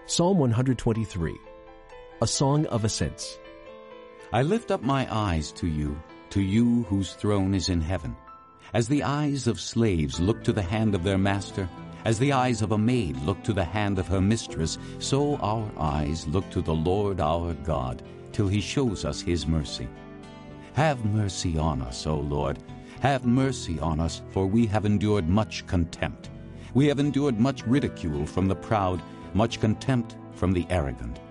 Psalm 123, a song of ascents. I lift up my eyes to you whose throne is in heaven. As the eyes of slaves look to the hand of their master, as the eyes of a maid look to the hand of her mistress, so our eyes look to the Lord our God, till he shows us his mercy. Have mercy on us, O Lord. Have mercy on us, for we have endured much contempt. We have endured much ridicule from the proud, much contempt from the arrogant.